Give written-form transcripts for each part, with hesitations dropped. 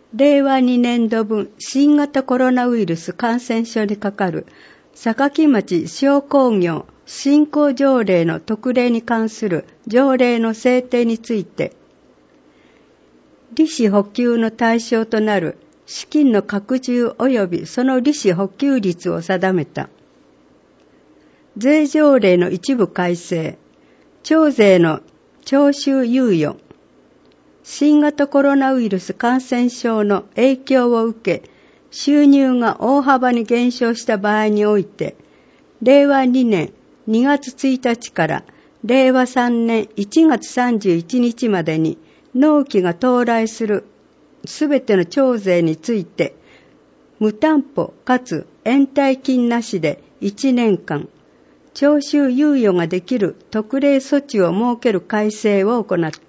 令和2年度分新型コロナウイルス感染症にかかる坂町商工業振興条例の特例に関する条例の制定について、利子補給の対象となる資金の拡充及びその利子補給率を定めた。税条例の一部改正、徴税の徴収猶予、新型コロナウイルス感染症の影響を受け、収入が大幅に減少した場合において、令和2年2月1日から令和3年1月31日までに納期が到来するすべての徴税について、無担保かつ延滞金なしで1年間、徴収猶予ができる特例措置を設ける改正を行った。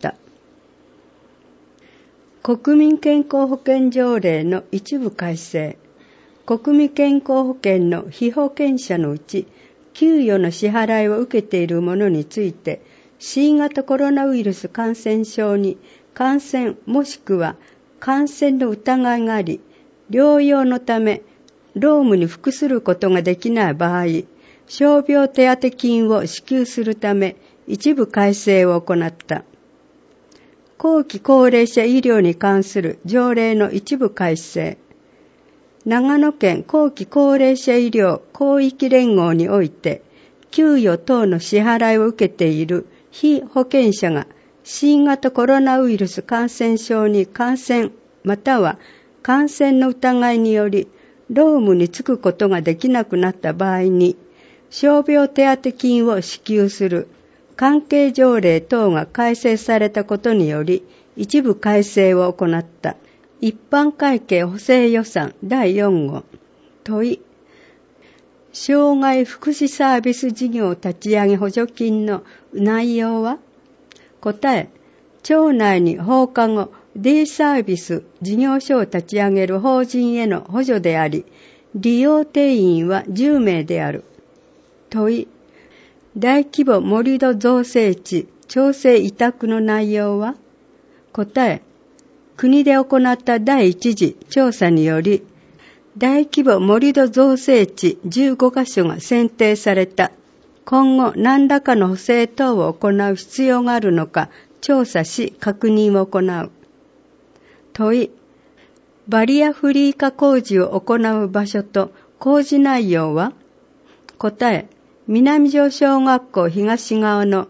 国民健康保険条例の一部改正、国民健康保険の被保険者のうち、給与の支払いを受けている者について、新型コロナウイルス感染症に感染もしくは感染の疑いがあり、療養のため労務に服することができない場合、傷病手当金を支給するため一部改正を行った。後期高齢者医療に関する条例の一部改正、長野県後期高齢者医療広域連合において、給与等の支払いを受けている被保険者が新型コロナウイルス感染症に感染または感染の疑いにより労務に就くことができなくなった場合に、傷病手当金を支給する関係条例等が改正されたことにより、一部改正を行った。一般会計補正予算第4号問い、障害福祉サービス事業立ち上げ補助金の内容は？答え、町内に放課後 D サービス事業所を立ち上げる法人への補助であり、利用定員は10名である。問い、大規模盛土造成地調整委託の内容は？答え、国で行った第一次調査により、大規模盛土造成地15カ所が選定された。今後何らかの補正等を行う必要があるのか調査し確認を行う。問い、バリアフリー化工事を行う場所と工事内容は？答え、南城小学校東側の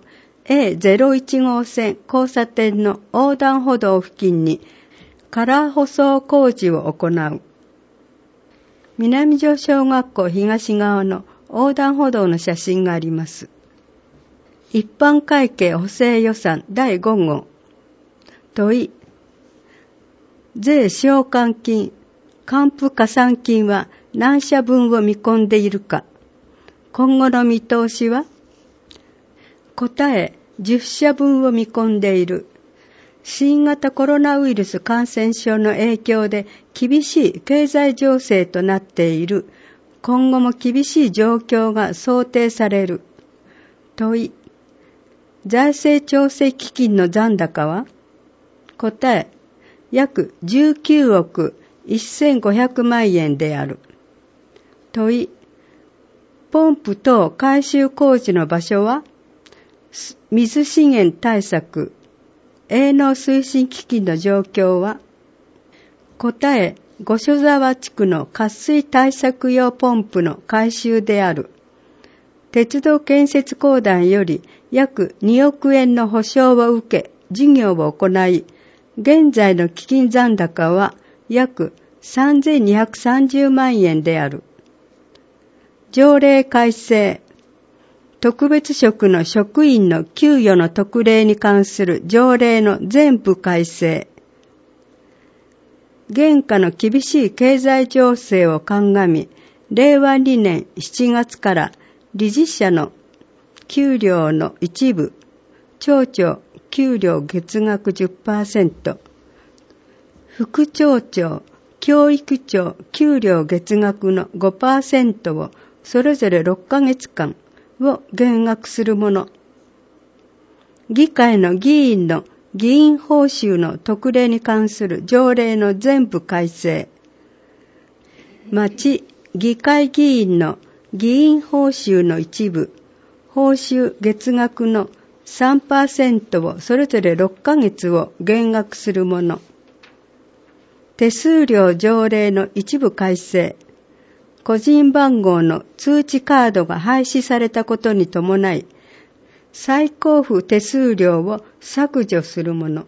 A01 号線交差点の横断歩道付近にカラー舗装工事を行う。南城小学校東側の横断歩道の写真があります。一般会計補正予算第5号問い、税償還金、還付加算金は何社分を見込んでいるか。今後の見通しは？答え、10社分を見込んでいる。新型コロナウイルス感染症の影響で厳しい経済情勢となっている。今後も厳しい状況が想定される。問い、財政調整基金の残高は？答え、約19億1500万円である。問い、ポンプ等改修工事の場所は？水資源対策営農推進基金の状況は？答え、五所沢地区の渇水対策用ポンプの改修である。鉄道建設公団より約2億円の保証を受け事業を行い、現在の基金残高は約3230万円である。条例改正、特別職の職員の給与の特例に関する条例の全部改正。現下の厳しい経済情勢を鑑み、令和2年7月から理事者の給料の一部、町長給料月額 10%、副町長、教育長給料月額の 5% をそれぞれ6ヶ月間を減額するもの。議会の議員の議員報酬の特例に関する条例の全部改正、町議会議員の議員報酬の一部、報酬月額の 3% をそれぞれ6ヶ月を減額するもの、手数料条例の一部改正、個人番号の通知カードが廃止されたことに伴い、再交付手数料を削除するもの、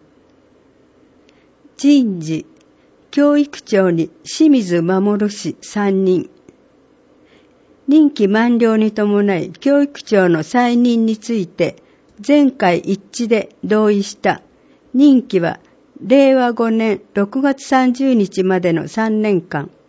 人事、教育長に清水守氏3人、任期満了に伴い教育長の再任について全会一致で同意した任期は令和5年6月30日までの3年間、